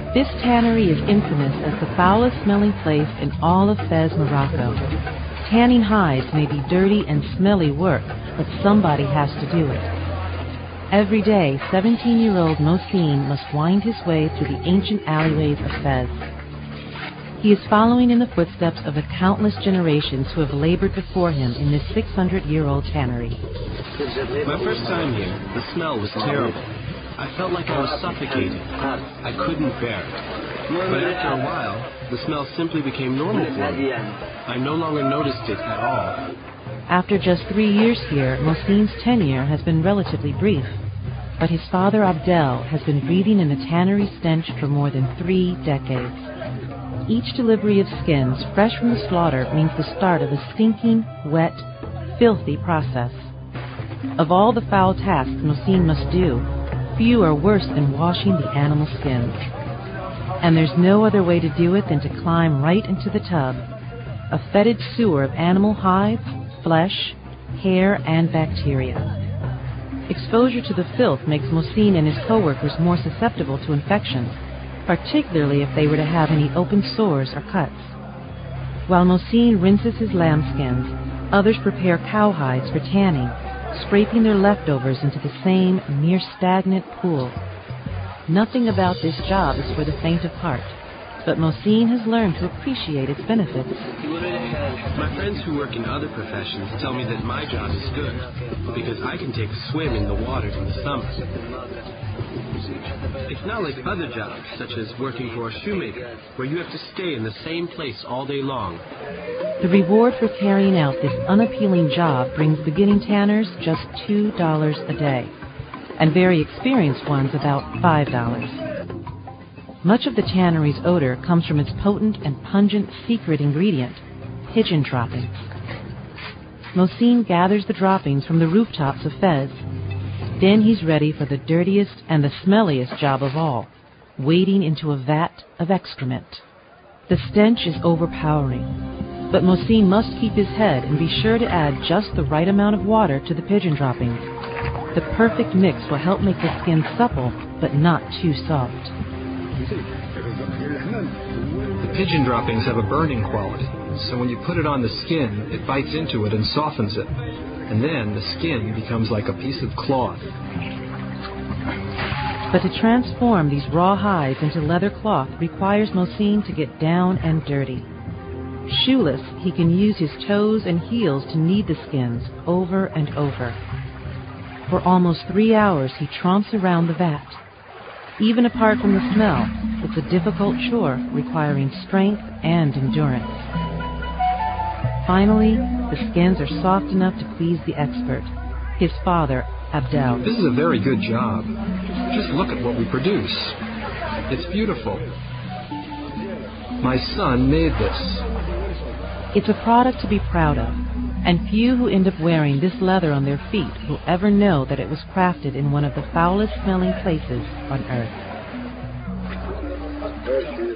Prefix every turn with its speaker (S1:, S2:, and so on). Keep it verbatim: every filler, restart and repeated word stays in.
S1: This tannery is infamous as the foulest smelling place in all of Fez, Morocco. Tanning hides may be dirty and smelly work, but somebody has to do it. Every day, seventeen-year-old Mohsin must wind his way through the ancient alleyways of Fez. He is following in the footsteps of the countless generations who have labored before him in this six hundred year old tannery.
S2: My first time here, the smell was terrible. I felt like I was suffocating. I couldn't bear it. But after a while, the smell simply became normal for me. I no longer noticed it at all.
S1: After just three years here, Mohsin's tenure has been relatively brief. But his father Abdel has been breathing in the tannery stench for more than three decades. Each delivery of skins fresh from the slaughter means the start of a stinking, wet, filthy process. Of all the foul tasks Mohsin must do, few are worse than washing the animal skins. And there's no other way to do it than to climb right into the tub, a fetid sewer of animal hides, flesh, hair, and bacteria. Exposure to the filth makes Mohsin and his co-workers more susceptible to infections, particularly if they were to have any open sores or cuts. While Mohsin rinses his lambskins, others prepare cowhides for tanning, scraping their leftovers into the same near stagnant pool. Nothing about this job is for the faint of heart, but Mohsin has learned to appreciate its benefits.
S2: My friends who work in other professions tell me that my job is good, because I can take a swim in the water in the summer. It's not like other jobs, such as working for a shoemaker, where you have to stay in the same place all day long.
S1: The reward for carrying out this unappealing job brings beginning tanners just two dollars a day, and very experienced ones about five dollars. Much of the tannery's odor comes from its potent and pungent secret ingredient, pigeon droppings. Mohsin gathers the droppings from the rooftops of Fez. Then he's ready for the dirtiest and the smelliest job of all, wading into a vat of excrement. The stench is overpowering, but Mohsin must keep his head and be sure to add just the right amount of water to the pigeon droppings. The perfect mix will help make the skin supple, but not too soft.
S3: The pigeon droppings have a burning quality, so when you put it on the skin, it bites into it and softens it. And then the skin becomes like a piece of cloth.
S1: But to transform these raw hides into leather cloth requires Mohsin to get down and dirty. Shoeless, he can use his toes and heels to knead the skins over and over. For almost three hours he tromps around the vat. Even apart from the smell, it's a difficult chore requiring strength and endurance. Finally, the skins are soft enough to please the expert, his father, Abdel.
S3: This is a very good job. Just look at what we produce. It's beautiful. My son made this.
S1: It's a product to be proud of, and few who end up wearing this leather on their feet will ever know that it was crafted in one of the foulest smelling places on earth.